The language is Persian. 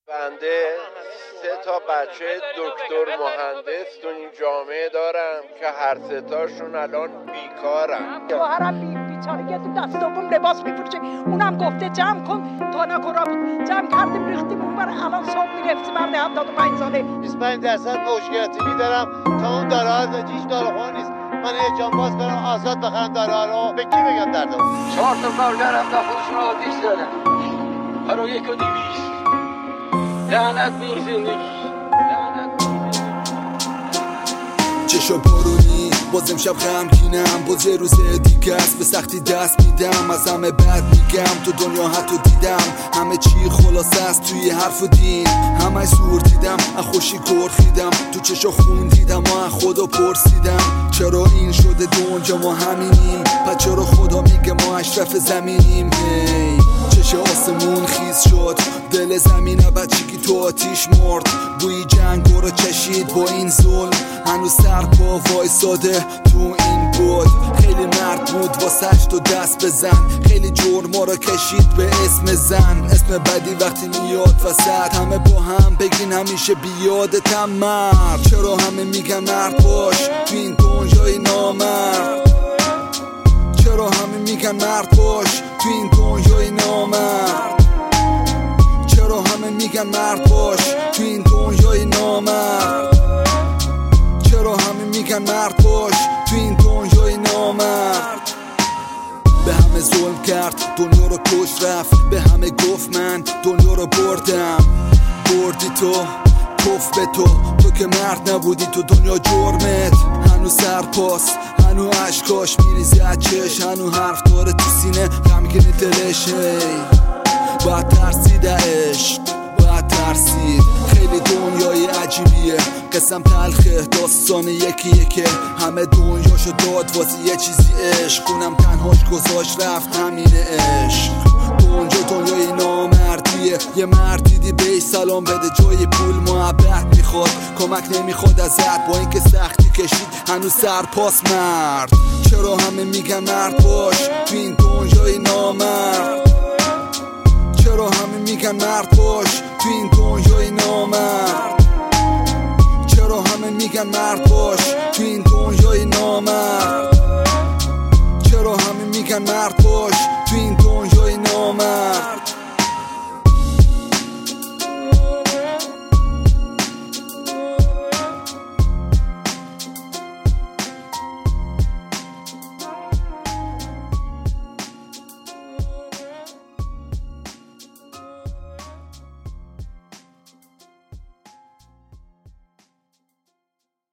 بنده 3 بچه دکتر مهندس تو این جامعه دارم که هر 3 الان بیکارن. شوهرم بیچاره یه تو دست دوم لباس میفروشه، اونم گفته جمع کن تا نکورا بود، جمع کردیم ریختیم اونور. الان صبح میرفت مرد 75 ساله 25% مشکلاتی دارم تا اون داره ها هیچ داروخونه نیست. من یه جان باز کنم آزاد بخرم داره ها رو به کی بگم دردم. 4 کارگرم تا خودشون آتیش زدن برای 1 و 200. لعنت به این زندگی. چشم پارونی باز امشب غمگینم، باز یه روز دیگه است به سختی دست میدم. از همه بد میگم تو دنیا حتی دیدم همه چی خلاصه است توی حرف و دین. همه زور دیدم از خوشی گرخیدم، تو چشم خون دیدم و از خدا پرسیدم چرا این شده دنیا ما همینیم، پس چرا خدا میگه ما اشرف زمینیم. چشم آسمون خیز شد، دل زمین بچگی تو آتیش مرد، بوی جنگ رو چشید با این ظلم. هنوز سر پا وایساده تو این بود، خیلی مرد بود واسش تو دست بزن، خیلی جرما رو کشید به اسم زن. اسم بدی وقتی میاد وسط همه با هم بگین همیشه بیادتم مرد. چرا همه میگن مرد باش تو این دنیای نامرد، چرا همه میگن مرد باش تو این دنیای نامرد، چرا همه میگن مرد باش تو این دنیای نامرد، چرا همه میگن مرد باش تو این دنیای نامرد. به همه ظلم کرد دنیا رو کش رفت، به همه گفت من دنیا رو بردم. بردی تو توف به تو که مرد نبودی تو دنیا جرمت. هنو سرپاس هنو عشقاش میریزی از چش، هنو حرف داره تو سینه غمگینی دلش. باید ترسید عشق، باید ترسید. خیلی دنیای عجیبیه، قسم تلخه داستان یکیه، همه دنیاشو داد واسه یه چیزی عشق، اونم تنهاش گذاشت رفت همینه عشق. دنیای نامردیه، یه مرد دیدی بهش سلام بده، جای پول محبت میخواد، کمک نمیخواد ازت با اینکه سختی کشید هنوز سرپاس مرد. چرا همه میگن مرد باش تو این دنیای نامرد، چرا همه میگن مرد باش تو این دنیای نامرد، چرا همه میگن مرد باش تو این دنیای نامرد، چرا همه میگن مرد باش تو این دنیای نامرد.